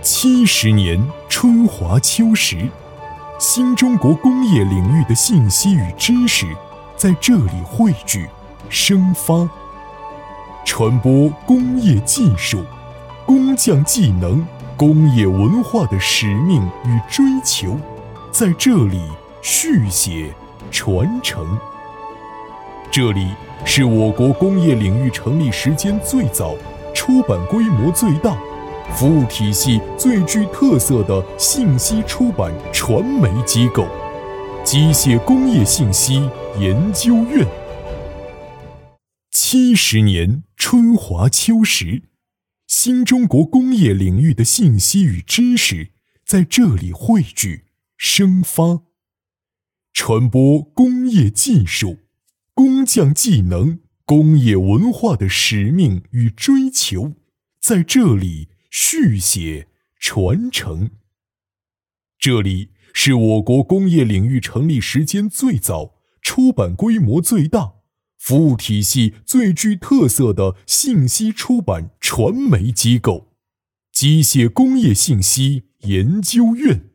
70年春华秋实，新中国工业领域的信息与知识在这里汇聚、生发，传播工业技术、工匠技能、工业文化的使命与追求，在这里续写、传承。这里是我国工业领域成立时间最早、出版规模最大、服务体系最具特色的信息出版传媒机构——机械工业信息研究院。70年春华秋实，新中国工业领域的信息与知识在这里汇聚、生发，传播工业技术、工匠技能、工业文化的使命与追求，在这里续写、传承。这里是我国工业领域成立时间最早、出版规模最大、服务体系最具特色的信息出版传媒机构——机械工业信息研究院。